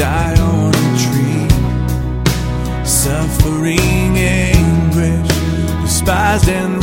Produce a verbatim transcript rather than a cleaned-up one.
die on a tree. Suffering, anguish, despised and